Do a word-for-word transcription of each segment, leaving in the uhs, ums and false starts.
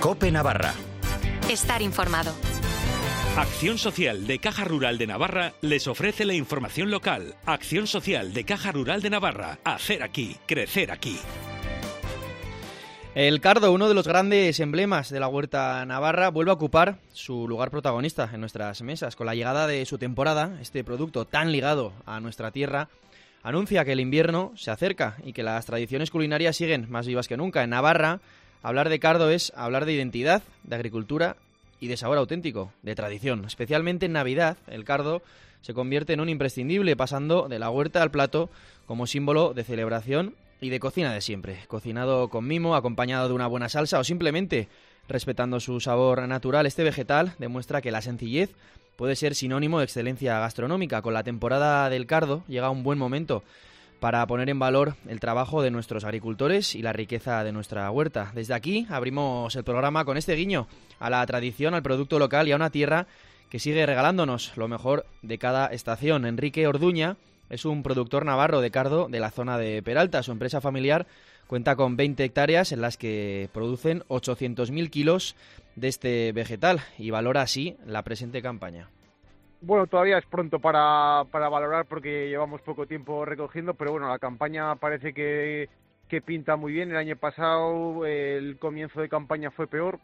COPE Navarra. Estar informado. Acción Social de Caja Rural de Navarra les ofrece la información local. Acción Social de Caja Rural de Navarra. Hacer aquí, crecer aquí. El cardo, uno de los grandes emblemas de la huerta navarra, vuelve a ocupar su lugar protagonista en nuestras mesas. Con la llegada de su temporada, este producto tan ligado a nuestra tierra anuncia que el invierno se acerca y que las tradiciones culinarias siguen más vivas que nunca. En Navarra, hablar de cardo es hablar de identidad, de agricultura y de sabor auténtico, de tradición. Especialmente en Navidad, el cardo se convierte en un imprescindible, pasando de la huerta al plato como símbolo de celebración y de cocina de siempre, cocinado con mimo, acompañado de una buena salsa o simplemente respetando su sabor natural. Este vegetal demuestra que la sencillez puede ser sinónimo de excelencia gastronómica. Con la temporada del cardo llega un buen momento para poner en valor el trabajo de nuestros agricultores y la riqueza de nuestra huerta. Desde aquí abrimos el programa con este guiño a la tradición, al producto local y a una tierra que sigue regalándonos lo mejor de cada estación. Enrique Orduña es un productor navarro de cardo de la zona de Peralta. Su empresa familiar cuenta con veinte hectáreas en las que producen ochocientos mil kilos de este vegetal y valora así la presente campaña. Bueno, todavía es pronto para, para valorar porque llevamos poco tiempo recogiendo, pero bueno, la campaña parece que, que pinta muy bien. El año pasado el comienzo de campaña fue peor.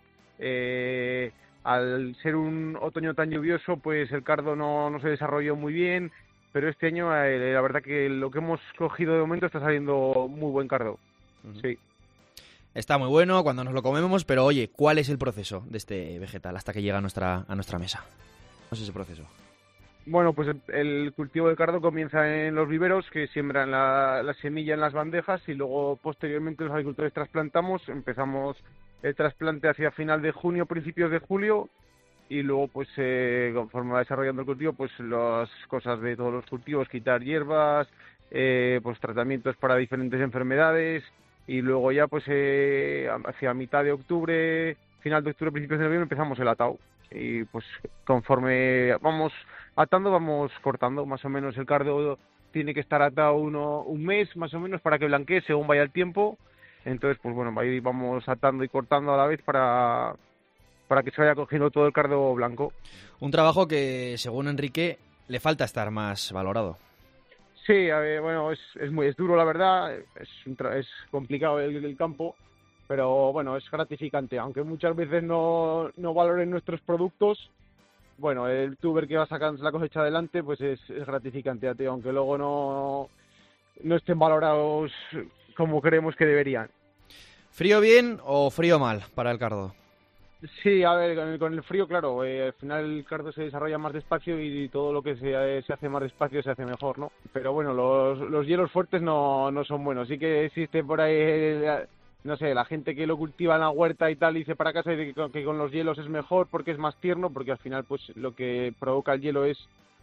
Eh, al ser un otoño tan lluvioso, pues el cardo no, no se desarrolló muy bien. Pero este año, eh, la verdad que lo que hemos cogido de momento está saliendo muy buen cardo. Uh-huh. Sí. Está muy bueno cuando nos lo comemos, pero oye, ¿cuál es el proceso de este vegetal hasta que llega a nuestra, a nuestra mesa? ¿Cómo es ese proceso? Bueno, pues el, el cultivo del cardo comienza en los viveros, que siembran la, la semilla en las bandejas, y luego posteriormente los agricultores trasplantamos. Empezamos el trasplante hacia final de junio, principios de julio, y luego pues eh, conforme va desarrollando el cultivo, pues las cosas de todos los cultivos, quitar hierbas, eh, pues tratamientos para diferentes enfermedades, y luego ya pues eh, hacia mitad de octubre, final de octubre, principios de noviembre empezamos el atado, y pues conforme vamos atando vamos cortando. Más o menos el cardo tiene que estar atado uno, un mes más o menos para que blanquee según vaya el tiempo. Entonces pues bueno, ahí vamos atando y cortando a la vez para para que se vaya cogiendo todo el cardo blanco. Un trabajo que, según Enrique, le falta estar más valorado. Sí, a ver, bueno, es, es muy es duro, la verdad, es, un tra- es complicado el, el campo, pero bueno, es gratificante. Aunque muchas veces no, no valoren nuestros productos, bueno, el tuber que va sacando la cosecha adelante, pues es, es gratificante, tío, aunque luego no, no estén valorados como creemos que deberían. ¿Frío bien o frío mal para el cardo? Sí, a ver, con el, con el frío, claro, eh, al final el cardo se desarrolla más despacio y todo lo que se, se hace más despacio se hace mejor, ¿no? Pero bueno, los, los hielos fuertes no, no son buenos. Sí que existe por ahí, eh, no sé, la gente que lo cultiva en la huerta y tal, dice para casa que, que con los hielos es mejor porque es más tierno, porque al final pues lo que provoca el hielo es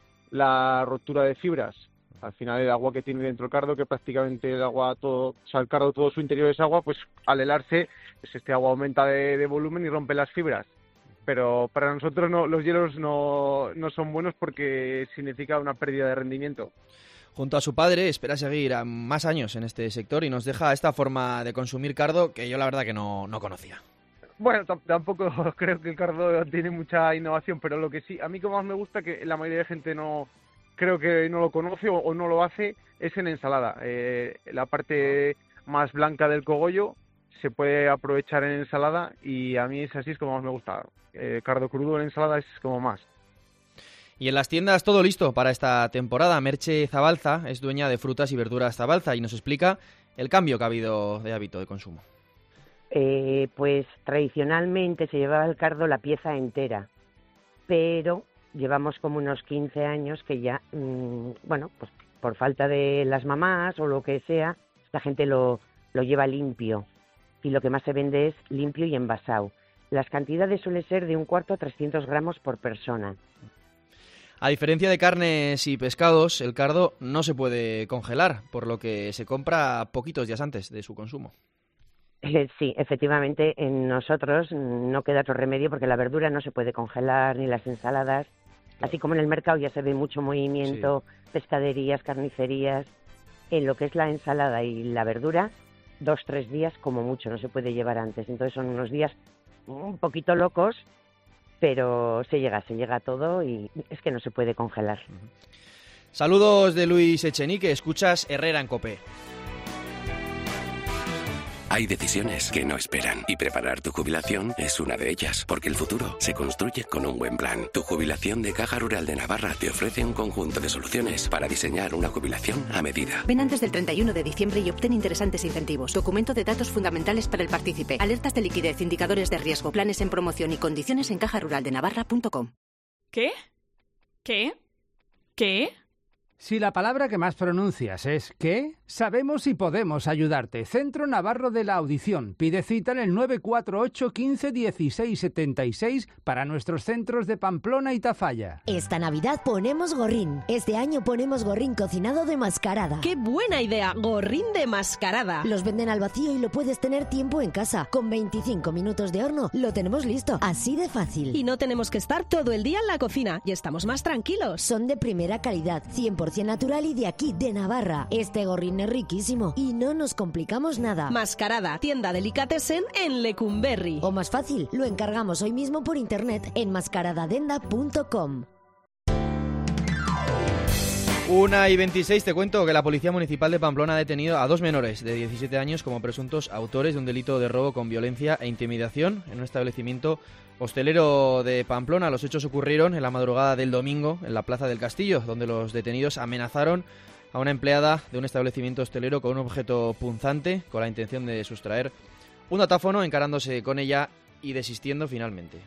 la ruptura de fibras. Al final el agua que tiene dentro el cardo, que prácticamente el agua todo, o sea, el cardo todo su interior es agua, pues al helarse, pues este agua aumenta de, de volumen y rompe las fibras. Pero para nosotros no, los hielos no, no son buenos porque significa una pérdida de rendimiento. Junto a su padre espera seguir a más años en este sector y nos deja esta forma de consumir cardo que yo la verdad que no, no conocía. Bueno, t- tampoco creo que el cardo tiene mucha innovación, pero lo que sí, a mí como más me gusta, que la mayoría de gente no creo que no lo conoce o, o no lo hace, es en ensalada. Eh, la parte más blanca del cogollo se puede aprovechar en ensalada y a mí es así, es como más me gusta. Eh, cardo crudo en ensalada es como más. Y en las tiendas todo listo para esta temporada. Merche Zabalza es dueña de Frutas y Verduras Zabalza y nos explica el cambio que ha habido de hábito de consumo. Eh, pues tradicionalmente se llevaba el cardo la pieza entera, pero llevamos como unos quince años que ya, mmm, bueno, pues por falta de las mamás o lo que sea, la gente lo, lo lleva limpio y lo que más se vende es limpio y envasado. Las cantidades suelen ser de un cuarto a trescientos gramos por persona. A diferencia de carnes y pescados, el cardo no se puede congelar, por lo que se compra poquitos días antes de su consumo. Eh, sí, efectivamente, en nosotros no queda otro remedio porque la verdura no se puede congelar, ni las ensaladas. Así como en el mercado ya se ve mucho movimiento, sí. Pescaderías, carnicerías. En lo que es la ensalada y la verdura, dos, tres días como mucho, no se puede llevar antes. Entonces son unos días un poquito locos, pero se llega, se llega a todo y es que no se puede congelar. Saludos de Luis Echenique, escuchas Herrera en COPE. Hay decisiones que no esperan y preparar tu jubilación es una de ellas, porque el futuro se construye con un buen plan. Tu jubilación de Caja Rural de Navarra te ofrece un conjunto de soluciones para diseñar una jubilación a medida. Ven antes del treinta y uno de diciembre y obtén interesantes incentivos. Documento de datos fundamentales para el partícipe. Alertas de liquidez, indicadores de riesgo, planes en promoción y condiciones en caja rural de navarra punto com. ¿Qué? ¿Qué? ¿Qué? Si la palabra que más pronuncias es ¿qué?, sabemos y podemos ayudarte. Centro Navarro de la Audición. Pide cita en el nueve cuatro ocho, quince, dieciséis, setenta y seis para nuestros centros de Pamplona y Tafalla. Esta Navidad ponemos gorrín. Este año ponemos gorrín cocinado de mascarada. ¡Qué buena idea! Gorrín de mascarada. Los venden al vacío y lo puedes tener tiempo en casa. Con veinticinco minutos de horno lo tenemos listo. Así de fácil. Y no tenemos que estar todo el día en la cocina. Y estamos más tranquilos. Son de primera calidad, cien por ciento natural y de aquí, de Navarra. Este gorrín es riquísimo y no nos complicamos nada. Mascarada, tienda delicatessen en Lecumberri. O más fácil, lo encargamos hoy mismo por internet en mascaradadenda punto com. Una y veintiséis, te cuento que la Policía Municipal de Pamplona ha detenido a dos menores de diecisiete años como presuntos autores de un delito de robo con violencia e intimidación en un establecimiento hostelero de Pamplona. Los hechos ocurrieron en la madrugada del domingo en la Plaza del Castillo, donde los detenidos amenazaron a una empleada de un establecimiento hostelero con un objeto punzante con la intención de sustraer un datáfono, encarándose con ella y desistiendo finalmente.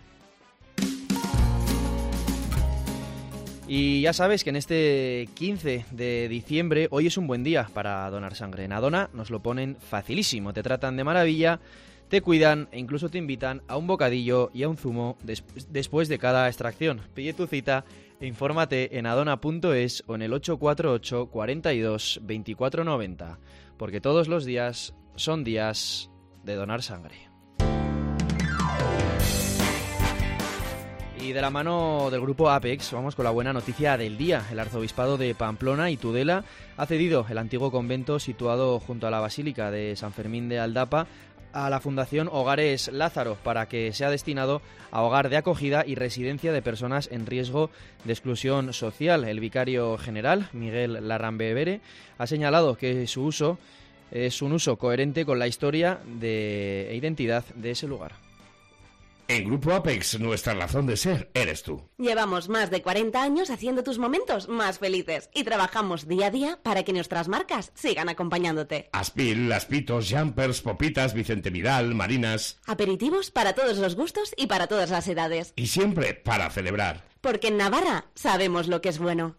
Y ya sabes que en este quince de diciembre, hoy es un buen día para donar sangre. En Adona nos lo ponen facilísimo, te tratan de maravilla, te cuidan e incluso te invitan a un bocadillo y a un zumo des- después de cada extracción. Pide tu cita e infórmate en adona punto es o en el ocho cuatro ocho, cuarenta y dos, veinticuatro noventa, porque todos los días son días de donar sangre. Y de la mano del grupo Apex vamos con la buena noticia del día. El arzobispado de Pamplona y Tudela ha cedido el antiguo convento situado junto a la Basílica de San Fermín de Aldapa a la Fundación Hogares Lázaro para que sea destinado a hogar de acogida y residencia de personas en riesgo de exclusión social. El vicario general, Miguel Larrambevere, ha señalado que su uso es un uso coherente con la historia de, e identidad de ese lugar. En Grupo Apex, nuestra razón de ser eres tú. Llevamos más de cuarenta años haciendo tus momentos más felices y trabajamos día a día para que nuestras marcas sigan acompañándote. Aspil, Aspitos, Jumpers, Popitas, Vicente Vidal, Marinas. Aperitivos para todos los gustos y para todas las edades. Y siempre para celebrar. Porque en Navarra sabemos lo que es bueno.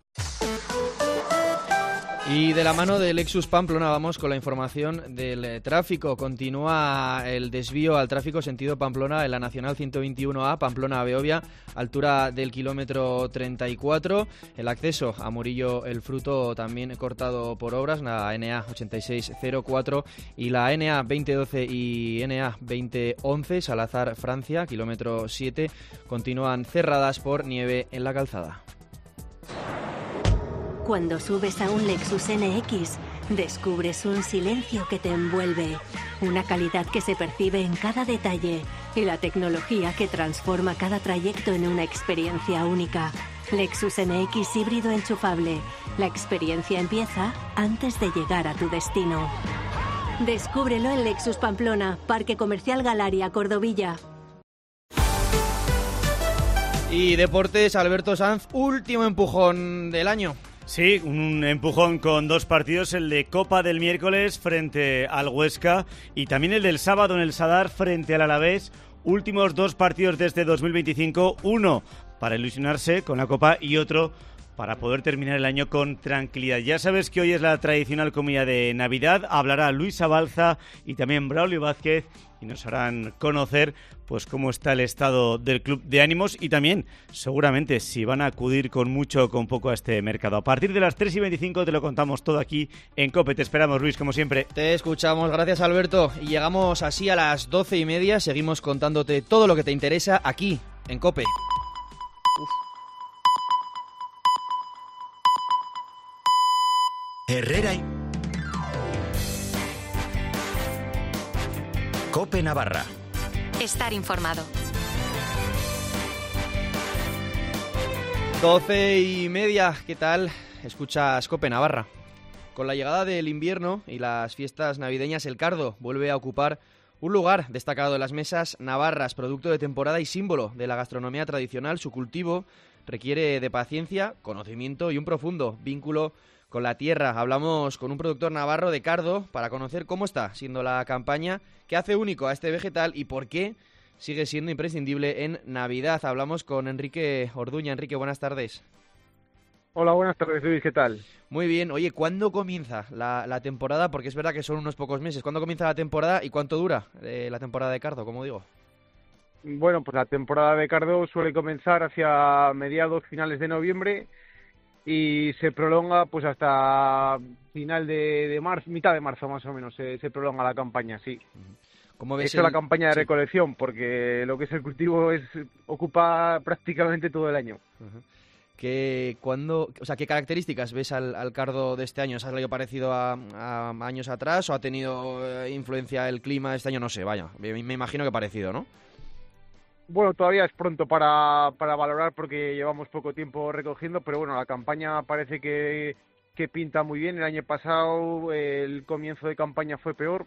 Y de la mano del Lexus Pamplona vamos con la información del tráfico. Continúa el desvío al tráfico sentido Pamplona en la Nacional ciento veintiuno A, Pamplona-Beovia, altura del kilómetro treinta y cuatro. El acceso a Murillo El Fruto también cortado por obras, la N A ochenta y seis cero cuatro y la N A veinte doce y N A veinte once, Salazar, Francia, kilómetro siete, continúan cerradas por nieve en la calzada. Cuando subes a un Lexus N X, descubres un silencio que te envuelve, una calidad que se percibe en cada detalle y la tecnología que transforma cada trayecto en una experiencia única. Lexus N X híbrido enchufable. La experiencia empieza antes de llegar a tu destino. Descúbrelo en Lexus Pamplona, Parque Comercial Galaria, Cordovilla. Y deportes, Alberto Sanz, último empujón del año. Sí, un empujón con dos partidos, el de Copa del miércoles frente al Huesca y también el del sábado en el Sadar frente al Alavés. Últimos dos partidos de este dos mil veinticinco, uno para ilusionarse con la Copa y otro para poder terminar el año con tranquilidad. Ya sabes que hoy es la tradicional comida de Navidad, hablará Luisa Balza y también Braulio Vázquez y nos harán conocer pues cómo está el estado del club de ánimos y también seguramente si van a acudir con mucho o con poco a este mercado. A partir de las tres y veinticinco te lo contamos todo aquí en COPE. Te esperamos, Luis, como siempre. Te escuchamos, gracias Alberto. Y llegamos así a las doce y media, seguimos contándote todo lo que te interesa aquí en COPE. Uf. Herrera y COPE Navarra. Estar informado. Doce y media, ¿qué tal? Escuchas COPE Navarra. Con la llegada del invierno y las fiestas navideñas, el cardo vuelve a ocupar un lugar destacado en las mesas navarras, producto de temporada y símbolo de la gastronomía tradicional. Su cultivo requiere de paciencia, conocimiento y un profundo vínculo con la tierra. Hablamos con un productor navarro de cardo para conocer cómo está siendo la campaña, qué hace único a este vegetal y por qué sigue siendo imprescindible en Navidad. Hablamos con Enrique Orduña. Enrique, buenas tardes. Hola, buenas tardes, Luis, ¿qué tal? Muy bien. Oye, ¿cuándo comienza la, la temporada? Porque es verdad que son unos pocos meses. ¿Cuándo comienza la temporada y cuánto dura eh, la temporada de cardo, como digo? Bueno, pues la temporada de cardo suele comenzar hacia mediados, finales de noviembre y se prolonga pues hasta final de, de marzo, mitad de marzo más o menos, se, se prolonga la campaña, sí. ¿Cómo ves Esto el... es la campaña de sí. recolección, porque lo que es el cultivo es ocupa prácticamente todo el año. Uh-huh. ¿Qué, cuándo, o sea, ¿qué características ves al, al cardo de este año? ¿Se ha salido parecido a, a años atrás o ha tenido eh, influencia el clima este año? No sé, vaya, me, me imagino que parecido, ¿no? Bueno, todavía es pronto para, para valorar porque llevamos poco tiempo recogiendo, pero bueno, la campaña parece que, que pinta muy bien. El año pasado el comienzo de campaña fue peor.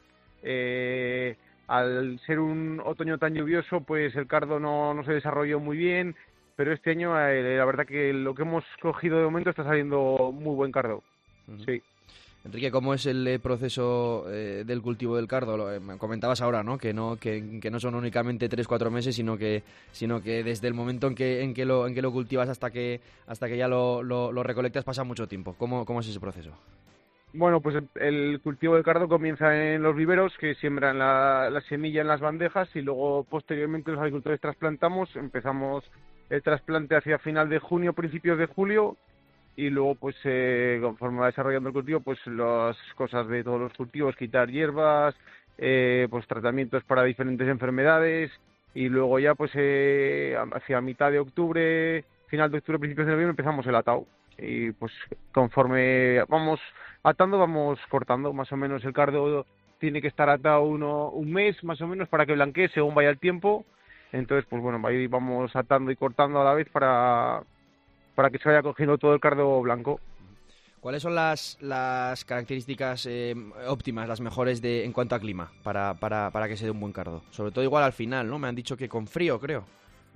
Eh, al ser un otoño tan lluvioso, pues el cardo no, no se desarrolló muy bien, pero este año eh, la verdad que lo que hemos cogido de momento está saliendo muy buen cardo. Uh-huh. Sí. Enrique, ¿cómo es el eh, proceso eh, del cultivo del cardo? Lo, eh, comentabas ahora, ¿no? Que no que, que no son únicamente tres cuatro meses, sino que sino que desde el momento en que en que lo en que lo cultivas hasta que hasta que ya lo, lo, lo recolectas pasa mucho tiempo. ¿Cómo cómo es ese proceso? Bueno, pues el cultivo del cardo comienza en los viveros, que siembran la, la semilla en las bandejas y luego posteriormente los agricultores trasplantamos. Empezamos el trasplante hacia final de junio, principios de julio, y luego pues eh, conforme va desarrollando el cultivo, pues las cosas de todos los cultivos, quitar hierbas, eh, pues tratamientos para diferentes enfermedades, y luego ya pues eh, hacia mitad de octubre, final de octubre, principios de noviembre empezamos el atado. Y pues conforme vamos atando, vamos cortando. Más o menos el cardo tiene que estar atado uno, un mes más o menos para que blanquee según vaya el tiempo. Entonces pues bueno, ahí vamos atando y cortando a la vez para, para que se vaya cogiendo todo el cardo blanco. ¿Cuáles son las, las características eh, óptimas, las mejores de en cuanto a clima para, para, para que se dé un buen cardo? Sobre todo igual al final, ¿no? Me han dicho que con frío, creo.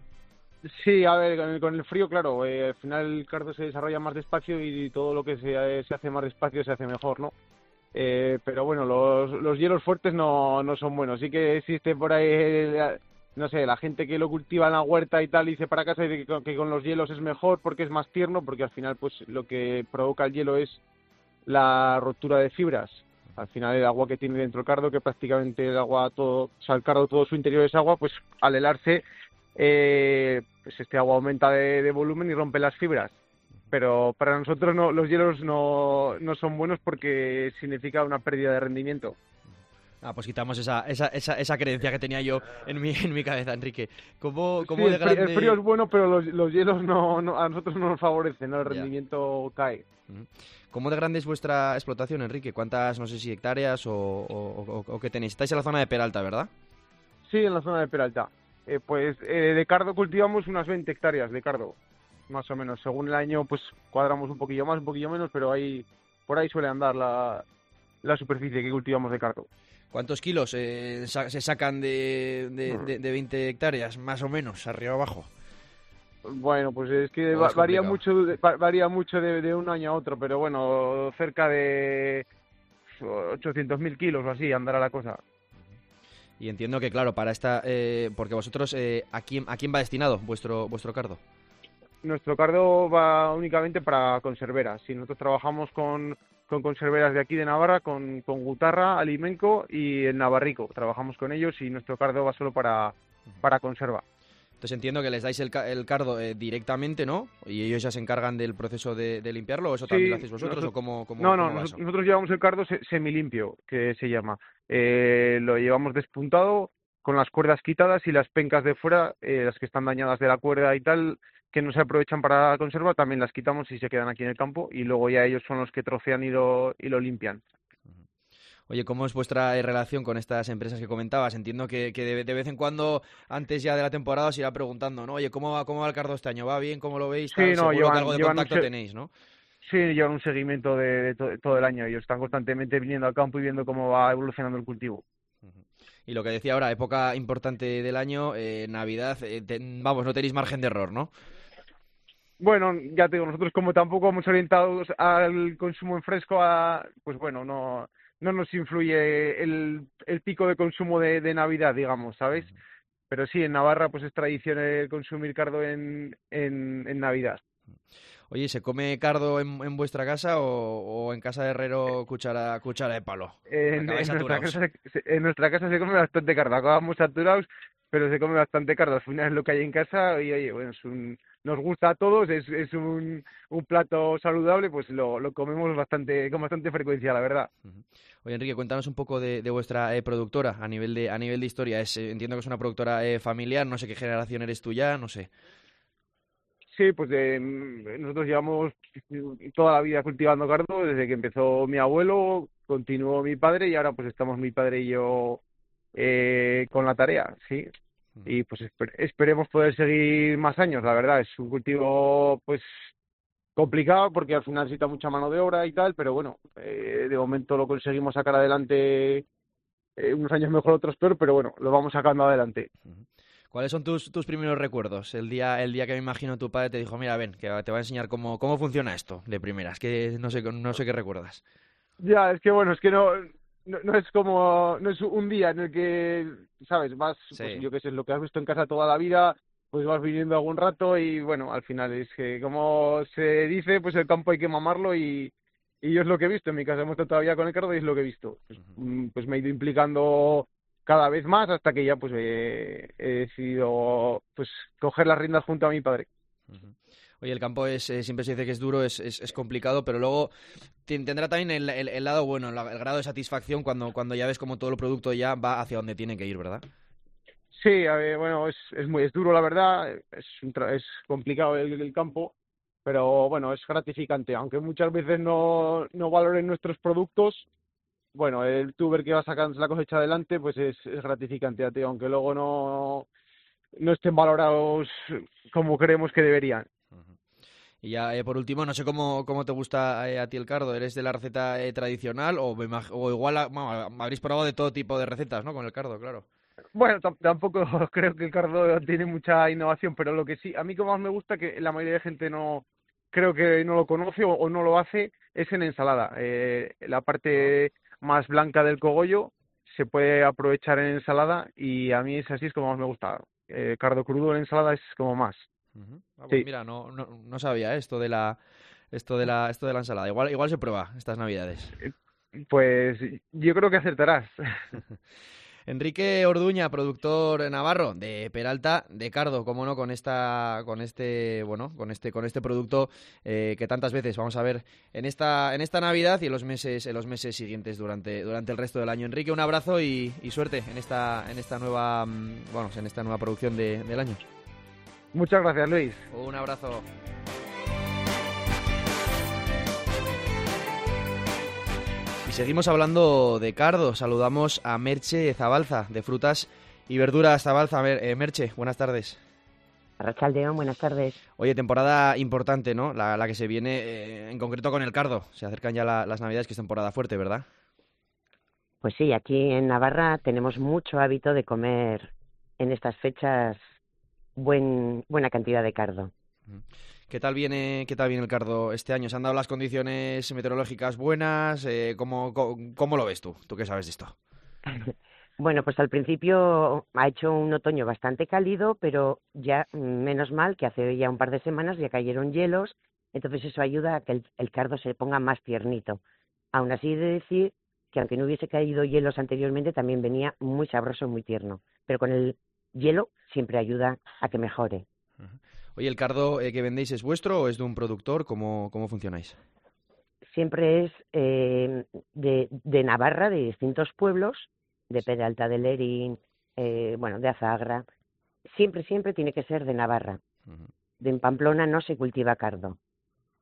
Sí, a ver, con el, con el frío, claro, eh, al final el cardo se desarrolla más despacio y todo lo que se, se hace más despacio se hace mejor, ¿no? Eh, pero bueno, los, los hielos fuertes no, no son buenos. Sí que existe por ahí, eh, no sé, la gente que lo cultiva en la huerta y tal, dice para casa que, que con los hielos es mejor porque es más tierno, porque al final pues lo que provoca el hielo es la rotura de fibras. Al final el agua que tiene dentro el cardo, que prácticamente el agua todo, o sea, el cardo todo su interior es agua, pues al helarse Eh, pues este agua aumenta de, de volumen y rompe las fibras, pero para nosotros no, los hielos no, no son buenos porque significa una pérdida de rendimiento. Ah, pues quitamos esa, esa, esa, esa creencia que tenía yo en mi, en mi cabeza, Enrique. ¿Cómo, cómo sí, de el, frío, grande... el frío es bueno, pero los, los hielos no, no, a nosotros no nos favorecen, ¿no? El rendimiento ya cae. ¿Cómo de grande es vuestra explotación, Enrique? ¿Cuántas, no sé si hectáreas o, o, o, o qué tenéis? Estáis en la zona de Peralta, ¿verdad? Sí, en la zona de Peralta. Eh, pues eh, de cardo cultivamos unas veinte hectáreas de cardo, más o menos. Según el año, pues cuadramos un poquillo más, un poquillo menos, pero ahí por ahí suele andar la, la superficie que cultivamos de cardo. ¿Cuántos kilos eh, sa- se sacan de, de, de, de veinte hectáreas, más o menos, arriba abajo? Bueno, pues es que Oh, va, es varía complicado. mucho, de, varía mucho de, de un año a otro, pero bueno, cerca de ochocientos mil kilos o así andará la cosa. Y entiendo que, claro, para esta... Eh, porque vosotros, eh, ¿a quién, ¿a quién va destinado vuestro vuestro cardo? Nuestro cardo va únicamente para conserveras. Si nosotros trabajamos con, con conserveras de aquí de Navarra, con, con Gutarra, Alimenco y el Navarrico. Trabajamos con ellos y nuestro cardo va solo para, para conserva. Entonces entiendo que les dais el, ca- el cardo eh, directamente, ¿no? Y ellos ya se encargan del proceso de, de limpiarlo, ¿o eso también Sí, lo hacéis vosotros? nosotros- ¿O cómo, cómo, no, no, cómo va nos- eso? nosotros llevamos el cardo se- semilimpio, que se llama. Eh, lo llevamos despuntado, con las cuerdas quitadas y las pencas de fuera, eh, las que están dañadas de la cuerda y tal, que no se aprovechan para conserva, también las quitamos y se quedan aquí en el campo y luego ya ellos son los que trocean y lo, y lo limpian. Oye, ¿cómo es vuestra eh, relación con estas empresas que comentabas? Entiendo que, que de, de vez en cuando, antes ya de la temporada, os irá preguntando, ¿no? Oye, ¿cómo va, cómo va el cardo este año? ¿Va bien? ¿Cómo lo veis? Sí, Tal, no, seguro llevan, que algo de llevan contacto un se- tenéis, ¿no? Sí, llevan un seguimiento de, de to- todo el año. Ellos están constantemente viniendo al campo y viendo cómo va evolucionando el cultivo. Y lo que decía ahora, época importante del año, eh, Navidad, eh, te- vamos, no tenéis margen de error, ¿no? Bueno, ya te digo, nosotros como tampoco hemos orientados al consumo en fresco, a, pues bueno, no, no nos influye el, el pico de consumo de, de Navidad, digamos, ¿sabes? Pero sí, en Navarra pues es tradición el consumir cardo en, en, en Navidad. Oye, ¿se come cardo en, en vuestra casa o, o en casa de herrero cuchara, cuchara de palo? En, Acabáis en, nuestra saturados. casa se, se- en nuestra casa se come bastante cardo, acabamos saturados, pero se come bastante cardo. Al final es lo que hay en casa y oye, bueno, es un, nos gusta a todos, es, es un, un plato saludable, pues lo, lo comemos bastante con bastante frecuencia, la verdad. Oye, Enrique, cuéntanos un poco de, de vuestra eh, productora a nivel de a nivel de historia. Es, eh, entiendo que es una productora eh, familiar, no sé qué generación eres tú ya, no sé. Sí, pues eh, nosotros llevamos toda la vida cultivando cardo, desde que empezó mi abuelo, continuó mi padre y ahora pues estamos mi padre y yo eh, con la tarea, sí. Y pues esper- esperemos poder seguir más años, la verdad. Es un cultivo pues complicado porque al final necesita mucha mano de obra y tal, pero bueno, eh, de momento lo conseguimos sacar adelante, eh, unos años mejor, otros peor, pero bueno, lo vamos sacando adelante. ¿Cuáles son tus, tus primeros recuerdos? El día el día que me imagino tu padre te dijo, mira, ven, que te va a enseñar cómo, cómo funciona esto de primeras, que no sé, no sé qué recuerdas. Ya, es que bueno, es que no, no, no es como, no es un día en el que, ¿sabes? Vas, pues yo qué sé, lo que has visto en casa toda la vida, pues vas viniendo algún rato y bueno, al final es que como se dice, pues el campo hay que mamarlo y, y yo es lo que he visto. En mi casa hemos estado todavía con el cardo y es lo que he visto. Pues, mm, pues me he ido implicando cada vez más hasta que ya pues eh, he decidido pues coger las riendas junto a mi padre. Oye, el campo es eh, siempre se dice que es duro, es, es, es complicado, pero luego ten- tendrá también el, el, el lado bueno, la- el grado de satisfacción cuando, cuando ya ves como todo el producto ya va hacia donde tiene que ir, ¿verdad? Sí, a ver, bueno, es, es muy es duro la verdad, es, un tra- es complicado el, el campo, pero bueno, es gratificante, aunque muchas veces no, no valoren nuestros productos. Bueno, el tú ver que va sacando la cosecha adelante, pues es, es gratificante a ti, aunque luego no, no estén valorados como creemos que deberían. Y ya, eh, por último, no sé cómo, cómo te gusta eh, a ti el cardo. ¿Eres de la receta eh, tradicional o, me imag- o igual a- bueno, habréis probado de todo tipo de recetas, ¿no? Con el cardo, claro. Bueno, tam- tampoco creo que el cardo tiene mucha innovación, pero lo que sí, a mí como más me gusta, que la mayoría de gente no, creo que no lo conoce o, o no lo hace, es en ensalada. Eh, la parte más blanca del cogollo se puede aprovechar en ensalada y a mí es así, es como más me gusta. Eh, cardo crudo en ensalada es como más. Ah, pues Sí. mira, no, no, no sabía eh, esto de la esto de la esto de la ensalada. Igual igual se prueba estas Navidades. Pues yo creo que acertarás. Enrique Orduña, productor navarro de Peralta de Cardo, cómo no, con esta, con este, bueno, con este, con este producto eh, que tantas veces vamos a ver en esta, en esta Navidad y en los meses, en los meses siguientes durante, durante el resto del año. Enrique, un abrazo y, y suerte en esta, en esta nueva, mm, bueno, en esta nueva producción de, del año. Muchas gracias, Luis. Un abrazo. Y seguimos hablando de cardo. Saludamos a Merche Zabalza, de Frutas y Verduras Zabalza. A ver, eh, Merche, buenas tardes. Arrachaldeón, buenas tardes. Oye, temporada importante, ¿no? La, la que se viene, eh, en concreto con el cardo. Se acercan ya la- las Navidades, que es temporada fuerte, ¿verdad? Pues sí, aquí en Navarra tenemos mucho hábito de comer en estas fechas buen, buena cantidad de cardo. ¿Qué tal viene, qué tal viene el cardo este año? ¿Se han dado las condiciones meteorológicas buenas? Eh, ¿cómo, cómo, cómo lo ves tú? ¿Tú qué sabes de esto? Bueno, pues al principio ha hecho un otoño bastante cálido, pero ya mm, menos mal que hace ya un par de semanas ya cayeron hielos, entonces eso ayuda a que el, el cardo se ponga más tiernito. Aún así he de decir que aunque no hubiese caído hielos anteriormente, también venía muy sabroso, muy tierno. Pero con el hielo siempre ayuda a que mejore. Oye, ¿el cardo eh, que vendéis es vuestro o es de un productor? ¿Cómo, cómo funcionáis? Siempre es eh, de, de Navarra, de distintos pueblos, de Peralta de Lerín, eh, bueno, de Azagra. Siempre, siempre tiene que ser de Navarra. De en Pamplona no se cultiva cardo.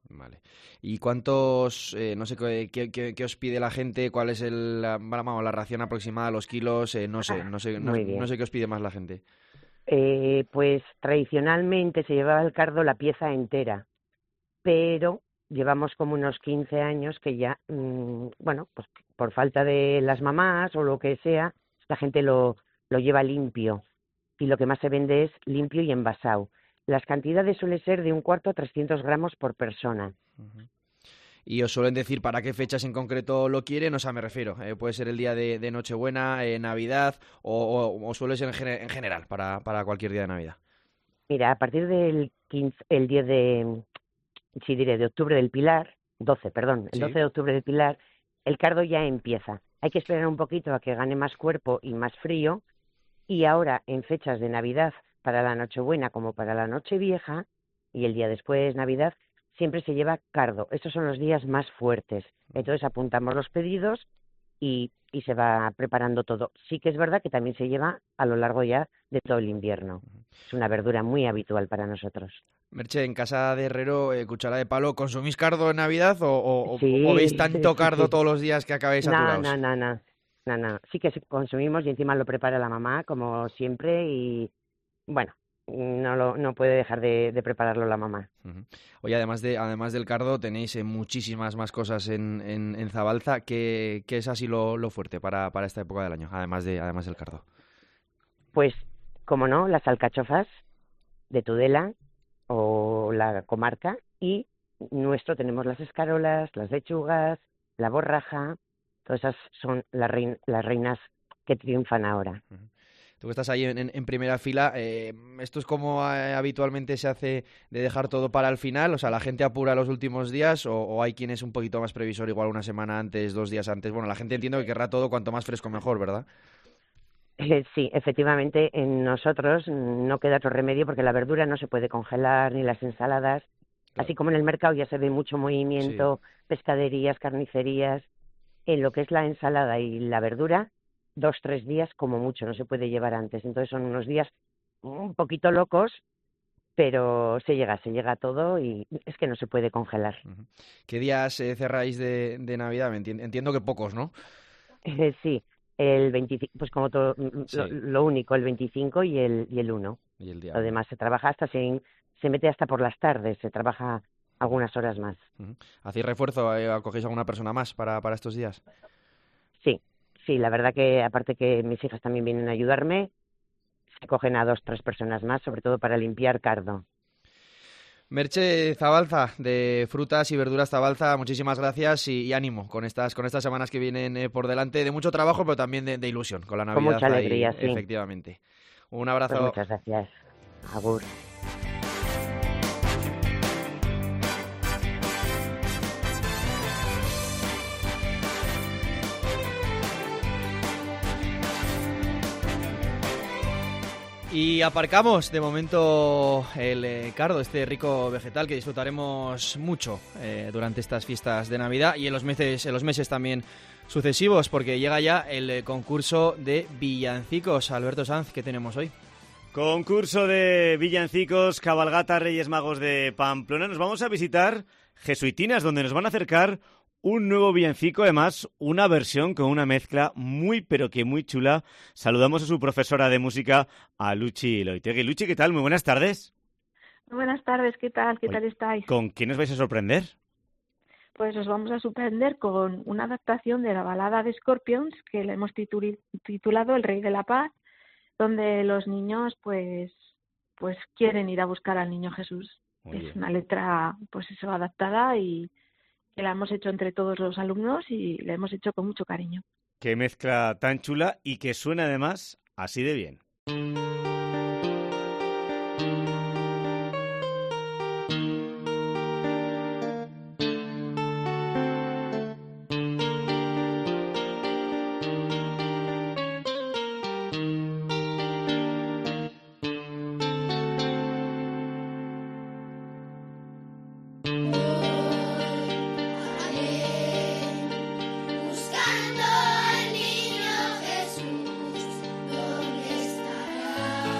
Vale. ¿Y cuántos, eh, no sé, qué, qué, qué os pide la gente? ¿Cuál es el, la, vamos, la ración aproximada, los kilos? Eh, no sé, no sé, no, no sé qué os pide más la gente. Eh, pues tradicionalmente se llevaba el cardo la pieza entera, pero llevamos como unos quince años que ya, mmm, bueno, pues por falta de las mamás o lo que sea, la gente lo, lo lleva limpio y lo que más se vende es limpio y envasado. Las cantidades suelen ser de un cuarto a trescientos gramos por persona. Uh-huh. ¿Y os suelen decir para qué fechas en concreto lo quieren? O sea, me refiero, eh, puede ser el día de, de Nochebuena, eh, Navidad, o, o, o suele ser en, gen- en general para, para cualquier día de Navidad. Mira, a partir del quince, el diez de, sí diré, de octubre del Pilar, doce, perdón, el Sí. doce de octubre del Pilar, el cardo ya empieza. Hay que esperar un poquito a que gane más cuerpo y más frío, y ahora en fechas de Navidad, para la Nochebuena como para la Nochevieja, y el día después Navidad, siempre se lleva cardo. Estos son los días más fuertes. Entonces apuntamos los pedidos y, y se va preparando todo. Sí que es verdad que también se lleva a lo largo ya de todo el invierno. Es una verdura muy habitual para nosotros. Merche, en casa de Herrero, eh, cuchara de palo, ¿consumís cardo en Navidad o, o, Sí, o veis tanto sí, cardo sí. todos los días que acabáis No, saturados? no, no, no, no, no. Sí que consumimos y encima lo prepara la mamá, como siempre, y bueno, no lo no puede dejar de, de prepararlo la mamá. Uh-huh. Oye, además de además del cardo, tenéis eh, muchísimas más cosas en, en, en Zabalza. ¿Qué, qué es así lo, lo fuerte para, para esta época del año, además de además del cardo? Pues, como no, las alcachofas de Tudela o la comarca, y nuestro tenemos las escarolas, las lechugas, la borraja, todas esas son las, rein, las reinas que triunfan ahora. Uh-huh. Tú que estás ahí en, en, en primera fila, eh, ¿esto es como eh, habitualmente se hace de dejar todo para el final? O sea, ¿la gente apura los últimos días o, o hay quien es un poquito más previsor, igual una semana antes, dos días antes? Bueno, la gente entiendo que querrá todo cuanto más fresco mejor, ¿verdad? Eh, sí, efectivamente, en nosotros no queda otro remedio porque la verdura no se puede congelar, ni las ensaladas. Claro. Así como en el mercado ya se ve mucho movimiento, sí. Pescaderías, carnicerías. En lo que es la ensalada y la verdura, dos, tres días como mucho, no se puede llevar antes. Entonces son unos días un poquito locos, pero se llega, se llega a todo y es que no se puede congelar. Uh-huh. ¿Qué días eh, cerráis de, de Navidad? Enti- entiendo que pocos, ¿no? Eh, sí, el veinticinco, pues como todo, sí. lo, lo único, el veinticinco y el, y el uno. Y el día lo demás se trabaja hasta, se, se mete hasta por las tardes, se trabaja algunas horas más. Uh-huh. ¿Hacéis refuerzo? Eh, ¿Acogéis alguna persona más para, para estos días? Sí. Sí, la verdad que aparte que mis hijas también vienen a ayudarme, se cogen a dos, tres personas más, sobre todo para limpiar cardo. Merche Zabalza, de Frutas y Verduras Zabalza, muchísimas gracias y, y ánimo con estas con estas semanas que vienen eh, por delante, de mucho trabajo, pero también de, de ilusión con la Navidad. Con mucha alegría, ahí, sí. Efectivamente. Un abrazo. Pues muchas gracias. Agur. Y aparcamos de momento el eh, cardo, este rico vegetal que disfrutaremos mucho eh, durante estas fiestas de Navidad y en los meses, en los meses también sucesivos, porque llega ya el eh, concurso de villancicos. Alberto Sanz, ¿qué tenemos hoy? Concurso de villancicos, cabalgata Reyes Magos de Pamplona. Nos vamos a visitar Jesuitinas, donde nos van a acercar un nuevo villancico, además una versión con una mezcla muy pero que muy chula. Saludamos a su profesora de música, a Luchi Loitegui. Luchi, ¿qué tal? Muy buenas tardes. Buenas tardes, ¿qué tal? ¿Qué Oye, tal estáis? ¿Con quién os vais a sorprender? Pues os vamos a sorprender con una adaptación de la balada de Scorpions que le hemos tituli- titulado El Rey de la Paz, donde los niños pues pues quieren ir a buscar al niño Jesús. Muy es bien. Una letra pues eso adaptada y que la hemos hecho entre todos los alumnos y la hemos hecho con mucho cariño. Qué mezcla tan chula y que suena además así de bien. Buscando al niño Jesús, ¿dónde estará?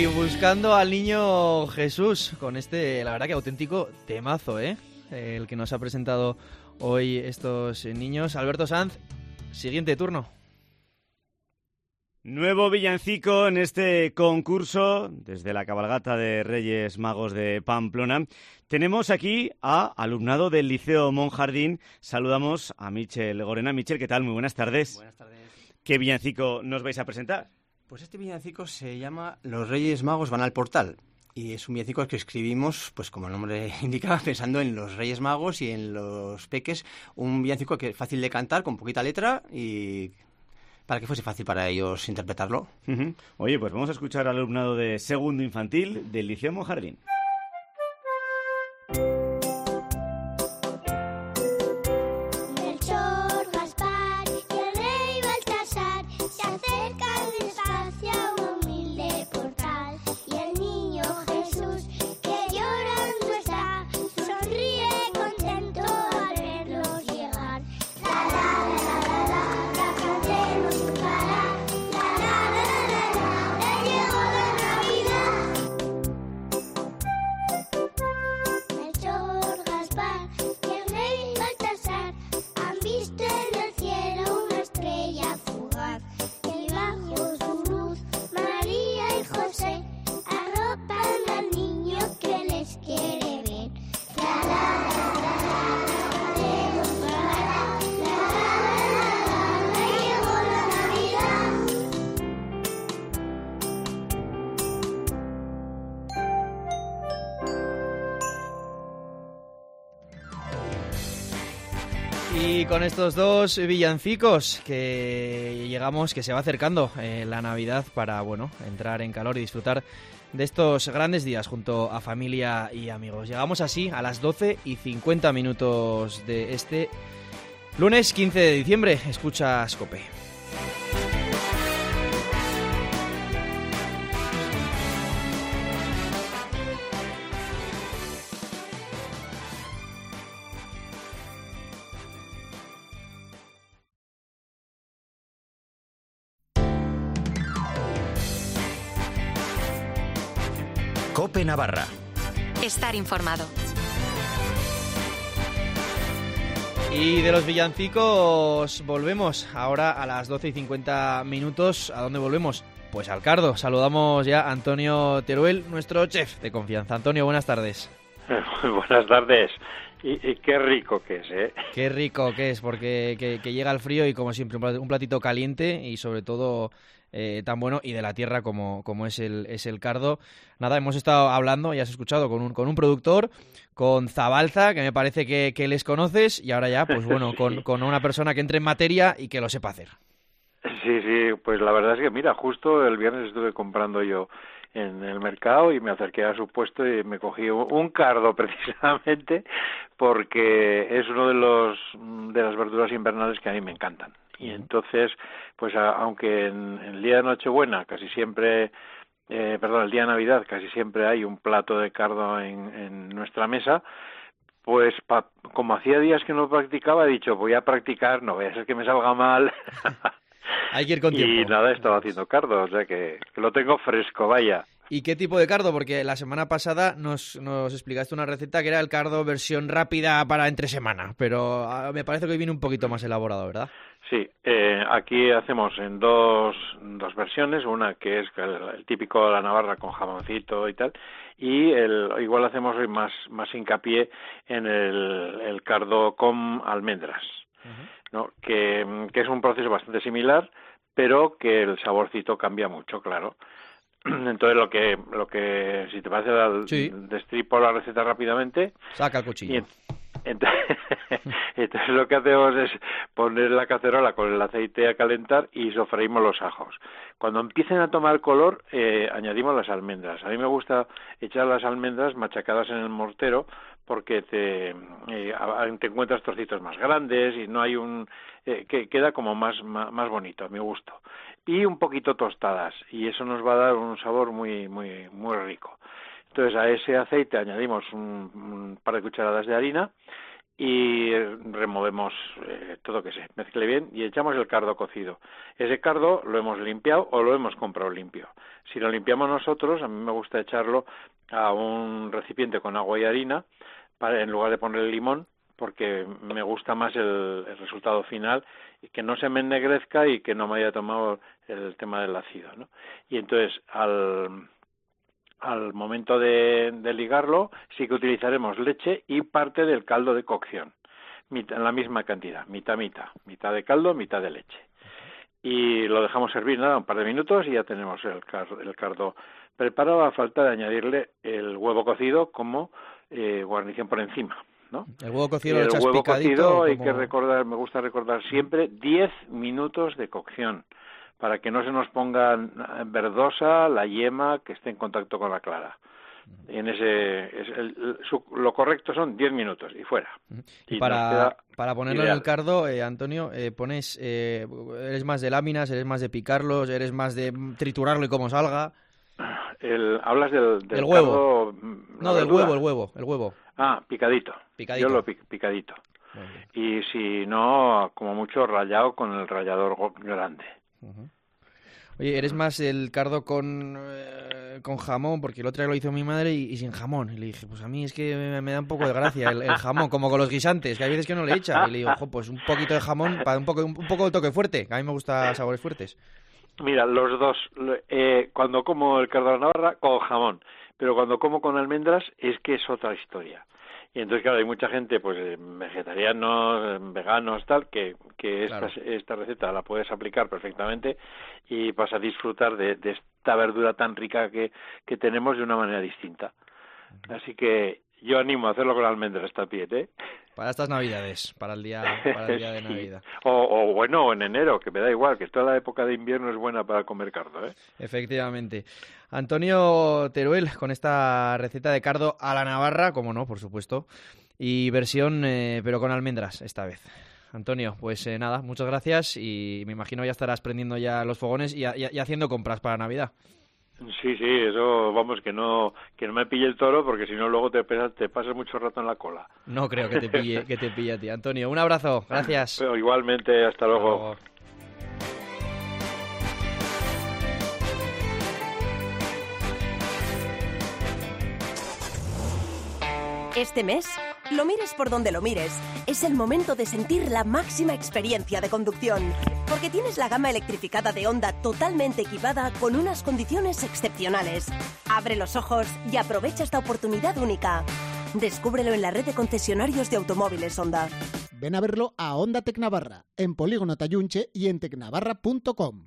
buscando al niño Jesús con este, la verdad que auténtico temazo, ¿eh? El que nos ha presentado hoy estos niños. Alberto Sanz, siguiente turno. Nuevo villancico en este concurso, desde la cabalgata de Reyes Magos de Pamplona. Tenemos aquí a alumnado del Liceo Monjardín. Saludamos a Michel Gorena. Michel, ¿qué tal? Muy buenas tardes. Buenas tardes. ¿Qué villancico nos vais a presentar? Pues este villancico se llama Los Reyes Magos van al portal. Y es un villancico que escribimos, pues como el nombre indica, pensando en los Reyes Magos y en los peques. Un villancico que es fácil de cantar, con poquita letra y para que fuese fácil para ellos interpretarlo. Uh-huh. Oye, pues vamos a escuchar al alumnado de segundo infantil del Liceo Monjardín. Y con estos dos villancicos que llegamos, que se va acercando eh, la Navidad para, bueno, entrar en calor y disfrutar de estos grandes días junto a familia y amigos. Llegamos así a las doce y cincuenta minutos de este lunes quince de diciembre. Escucha COPE. COPE Navarra. Estar informado. Y de los villancicos volvemos ahora a las doce y cincuenta minutos. ¿A dónde volvemos? Pues al Cardo. Saludamos ya a Antonio Teruel, nuestro chef de confianza. Antonio, buenas tardes. Buenas tardes. Y, y qué rico que es, ¿eh? Qué rico que es, porque que, que llega el frío y como siempre un platito caliente y sobre todo eh, tan bueno y de la tierra como, como es el es el cardo. Nada, hemos estado hablando, ya has escuchado, con un con un productor, con Zabalza, que me parece que, que les conoces, y ahora ya, pues bueno, sí. con, con una persona que entre en materia y que lo sepa hacer. Sí, sí, pues la verdad es que mira, justo el viernes estuve comprando yo en el mercado y me acerqué a su puesto y me cogí un cardo precisamente porque es uno de los de las verduras invernales que a mí me encantan. Y entonces, pues a, aunque en, en el día de Nochebuena casi siempre, eh, perdón, el día de Navidad casi siempre hay un plato de cardo en, en nuestra mesa, pues pa, como hacía días que no practicaba, he dicho, voy a practicar, no vaya a ser que me salga mal. Hay que ir con tiempo. Y nada, estaba haciendo cardo, o sea que, que lo tengo fresco, vaya. ¿Y qué tipo de cardo? Porque la semana pasada nos, nos explicaste una receta que era el cardo versión rápida para entre semana, pero me parece que hoy viene un poquito más elaborado, ¿verdad? Sí, eh, aquí hacemos en dos, dos versiones, una que es el, el típico de la Navarra con jamoncito y tal, y el, igual hacemos hoy más, más hincapié en el, el cardo con almendras. Uh-huh. ¿No? Que, que es un proceso bastante similar, pero que el saborcito cambia mucho, claro. Entonces lo que, lo que si te parece, la, sí. destripo la receta rápidamente. Saca el cuchillo. Y, entonces, entonces lo que hacemos es poner la cacerola con el aceite a calentar y sofreímos los ajos. Cuando empiecen a tomar color, eh, añadimos las almendras. A mí me gusta echar las almendras machacadas en el mortero porque te, eh, te encuentras trocitos más grandes y no hay un... Eh, que queda como más, más, más bonito, a mi gusto. Y un poquito tostadas, y eso nos va a dar un sabor muy, muy, muy rico. Entonces a ese aceite añadimos un, un par de cucharadas de harina y removemos eh, todo que se mezcle bien y echamos el cardo cocido. Ese cardo lo hemos limpiado o lo hemos comprado limpio. Si lo limpiamos nosotros, a mí me gusta echarlo a un recipiente con agua y harina para, en lugar de ponerle limón, porque me gusta más el, el resultado final y que no se me ennegrezca y que no me haya tomado el tema del ácido, ¿no? Y entonces al Al momento de, de ligarlo, sí que utilizaremos leche y parte del caldo de cocción, en la misma cantidad, mitad, mitad, mitad de caldo, mitad de leche. Y lo dejamos servir, nada, un par de minutos y ya tenemos el, car el cardo preparado, a falta de añadirle el huevo cocido como eh, guarnición por encima, ¿no? El huevo cocido el lo echas huevo picadito. cocido hay como... que recordar, me gusta recordar siempre, diez minutos de cocción, para que no se nos ponga verdosa la yema que esté en contacto con la clara. En ese, es el, su, lo correcto son diez minutos y fuera. Y, y para, para ponerlo ideal. En el cardo, eh, Antonio, eh, pones, eh, ¿eres más de láminas, eres más de picarlos, eres más de triturarlo y cómo salga? El, ¿Hablas del, del el huevo? Cardo, no, del huevo, el huevo, el huevo. Ah, picadito. Picadito. Yo lo pic, picadito. Y si no, como mucho rallado con el rallador grande. Uh-huh. Oye, ¿eres más el cardo con, eh, con jamón? Porque el otro día lo hizo mi madre y, y sin jamón. Y le dije, pues a mí es que me, me da un poco de gracia el, el jamón, como con los guisantes, que hay veces que no le echa. Y le digo, ojo, pues un poquito de jamón, para un poco, un, un poco de toque fuerte, que a mí me gusta sabores fuertes. Mira, los dos, eh, cuando como el cardo de Navarra, con jamón. Pero cuando como con almendras, es que es otra historia. Y entonces, claro, hay mucha gente, pues, vegetarianos, veganos, tal, que, que esta, claro. esta receta la puedes aplicar perfectamente y vas a disfrutar de, de esta verdura tan rica que, que tenemos de una manera distinta. Así que yo animo a hacerlo con almendras también, ¿eh? Para estas Navidades, para el día, para el día de sí. Navidad. O, o bueno, en enero, que me da igual, que toda la época de invierno es buena para comer cardo, ¿eh? Efectivamente. Antonio Teruel, con esta receta de cardo a la Navarra, como no, por supuesto, y versión, eh, pero con almendras esta vez. Antonio, pues eh, nada, muchas gracias y me imagino ya estarás prendiendo ya los fogones y, y, y haciendo compras para Navidad. Sí, sí, eso, vamos, que no que no me pille el toro, porque si no luego te, te pasas mucho rato en la cola. No creo que te pille, que te pille a ti. Antonio, un abrazo, gracias. Pero igualmente, hasta luego. Hasta luego. Este mes, lo mires por donde lo mires, es el momento de sentir la máxima experiencia de conducción. Porque tienes la gama electrificada de Honda totalmente equipada con unas condiciones excepcionales. Abre los ojos y aprovecha esta oportunidad única. Descúbrelo en la red de concesionarios de automóviles Honda. Ven a verlo a Honda Tec Navarra, en Polígono Tayunche y en tecnavarra punto com.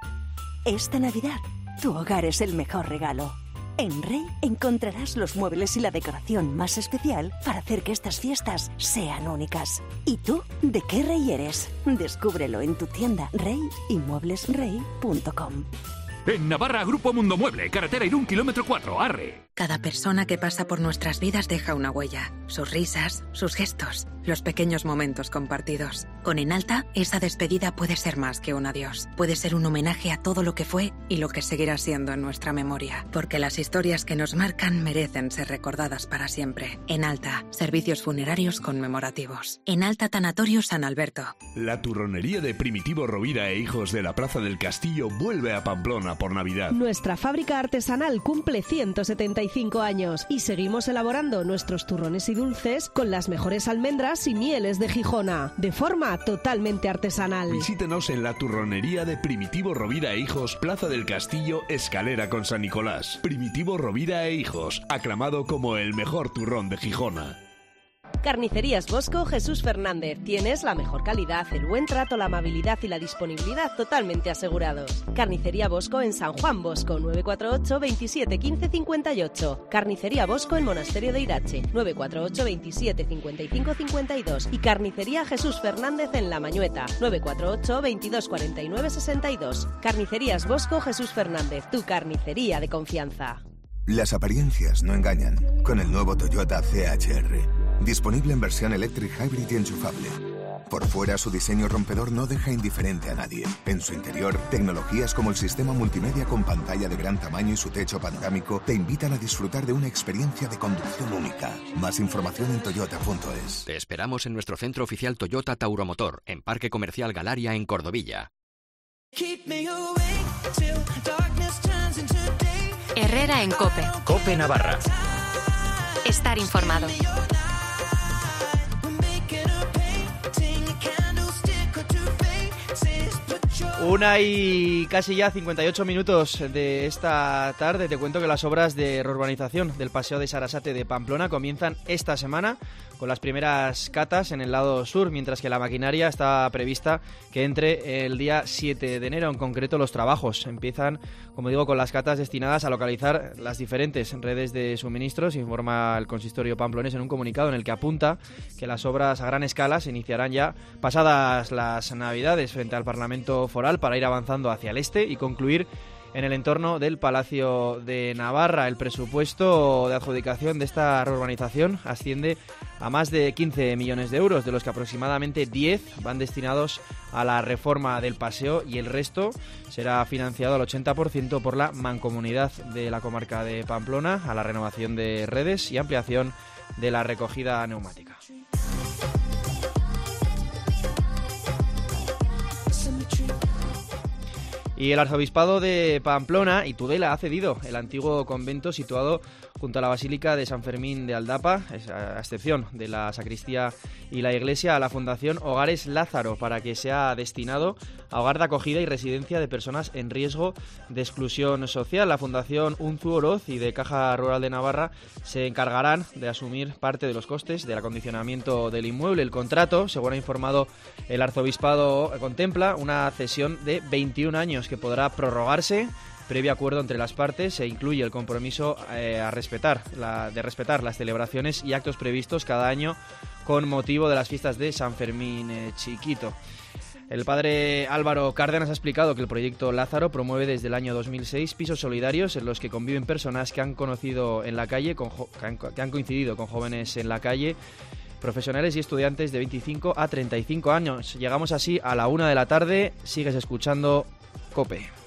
Esta Navidad, tu hogar es el mejor regalo. En Rey encontrarás los muebles y la decoración más especial para hacer que estas fiestas sean únicas. ¿Y tú, de qué Rey eres? Descúbrelo en tu tienda rey y muebles rey punto com. En Navarra, Grupo Mundo Mueble, carretera Irún, kilómetro cuatro, Arre. Cada persona que pasa por nuestras vidas deja una huella. Sus risas, sus gestos, los pequeños momentos compartidos. Con Enalta, esa despedida puede ser más que un adiós. Puede ser un homenaje a todo lo que fue y lo que seguirá siendo en nuestra memoria. Porque las historias que nos marcan merecen ser recordadas para siempre. Enalta, servicios funerarios conmemorativos. Enalta Tanatorio San Alberto. La turronería de Primitivo Rovira e Hijos de la Plaza del Castillo vuelve a Pamplona por Navidad. Nuestra fábrica artesanal cumple ciento setenta y cinco años y seguimos elaborando nuestros turrones y dulces con las mejores almendras y mieles de Gijona, de forma totalmente artesanal. Visítenos en la turronería de Primitivo Rovira e Hijos, Plaza del Castillo, escalera con San Nicolás. Primitivo Rovira e Hijos, aclamado como el mejor turrón de Gijona. Carnicerías Bosco Jesús Fernández. Tienes la mejor calidad, el buen trato, la amabilidad y la disponibilidad totalmente asegurados. Carnicería Bosco en San Juan Bosco, nueve cuatro ocho, veintisiete, quince, cincuenta y ocho. Carnicería Bosco en Monasterio de Irache, nueve cuatro ocho, veintisiete, cincuenta y cinco, cincuenta y dos. Y Carnicería Jesús Fernández en La Mañueta, nueve cuatro ocho, veintidós, cuarenta y nueve, sesenta y dos. Carnicerías Bosco Jesús Fernández, tu carnicería de confianza. Las apariencias no engañan con el nuevo Toyota C H R. Disponible en versión Electric Hybrid y enchufable. Por fuera, su diseño rompedor no deja indiferente a nadie. En su interior, tecnologías como el sistema multimedia con pantalla de gran tamaño y su techo panorámico te invitan a disfrutar de una experiencia de conducción única. Más información en toyota punto es. Te esperamos en nuestro centro oficial Toyota Tauromotor, en Parque Comercial Galaria, en Cordovilla. Herrera en COPE. COPE Navarra. Estar informado. Una y casi ya cincuenta y ocho minutos de esta tarde. Te cuento que las obras de reurbanización del Paseo de Sarasate de Pamplona comienzan esta semana con las primeras catas en el lado sur, mientras que la maquinaria está prevista que entre el día siete de enero. En concreto, los trabajos empiezan, como digo, con las catas destinadas a localizar las diferentes redes de suministros, informa el consistorio pamplonés en un comunicado en el que apunta que las obras a gran escala se iniciarán ya pasadas las Navidades frente al Parlamento Foral para ir avanzando hacia el este y concluir en el entorno del Palacio de Navarra. El presupuesto de adjudicación de esta reurbanización asciende a más de quince millones de euros, de los que aproximadamente diez van destinados a la reforma del paseo y el resto será financiado al ochenta por ciento por la Mancomunidad de la comarca de Pamplona, a la renovación de redes y ampliación de la recogida neumática. Y el arzobispado de Pamplona y Tudela ha cedido el antiguo convento situado junto a la Basílica de San Fermín de Aldapa, a excepción de la sacristía y la iglesia, a la Fundación Hogares Lázaro para que sea destinado a hogar de acogida y residencia de personas en riesgo de exclusión social. La Fundación Unzu Oroz y de Caja Rural de Navarra se encargarán de asumir parte de los costes del acondicionamiento del inmueble. El contrato, según ha informado el arzobispado, contempla una cesión de veintiún años que podrá prorrogarse previo acuerdo entre las partes. Se incluye el compromiso eh, a respetar la, de respetar las celebraciones y actos previstos cada año con motivo de las fiestas de San Fermín eh, Chiquito. El padre Álvaro Cárdenas ha explicado que el proyecto Lázaro promueve desde el año dos mil seis pisos solidarios en los que conviven personas que han conocido en la calle, con jo- que, han, que han coincidido con jóvenes en la calle, profesionales y estudiantes de veinticinco a treinta y cinco años. Llegamos así a la una de la tarde. Sigues escuchando COPE.